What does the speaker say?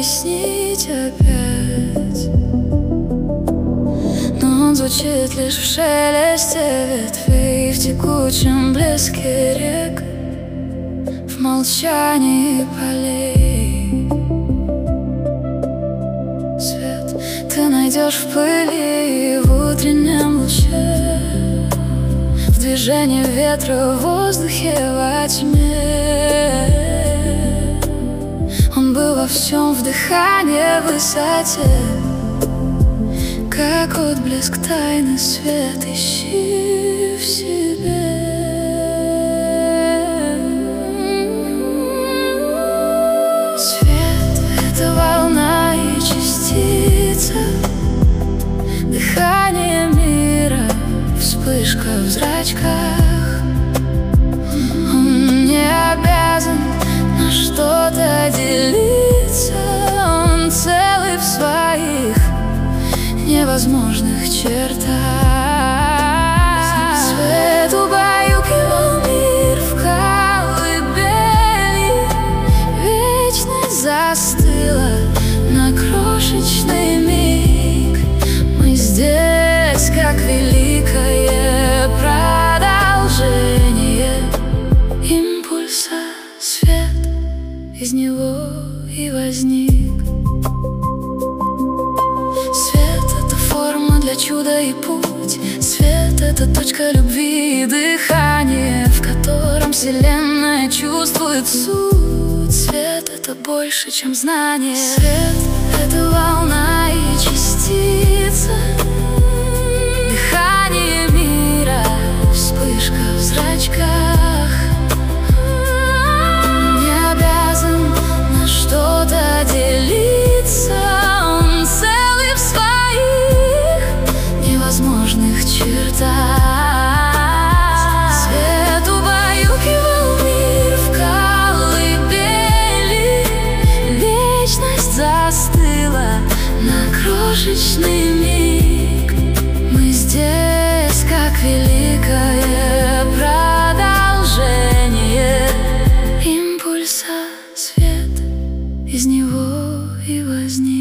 объяснить опять, но он звучит лишь в шелесте ветвей, в текучем блеске рек, в молчании полей. Свет ты найдешь в пыли и в утреннем луче, в движении ветра, в воздухе, во тьме. Он был во всем, в дыхании, в высоте, как отблеск тайны, свет ищи в себе. Свет — это волна и частица, дыхание мира, вспышка в зрачках. Он не обязан на что-то делиться, он целый в своих невозможных чертах. Свет убаюкивал мир в колыбели, вечность застыла на крошечный миг. Мы здесь, как великое продолжение импульса. Свет из него и возник. Для чуда и путь. Свет — это точка любви и дыхание, в котором вселенная чувствует суть. Свет — это больше, чем знание. Свет — это волна и частица, дыхание мира, вспышка в зрачках. Не обязан на что-то делиться, он целый в своих невозможных чертах. Свет убаюкивал мир в колыбели, вечность застыла на крошечный миг. Мы здесь, как великое продолжение импульса. Свет из него и возник.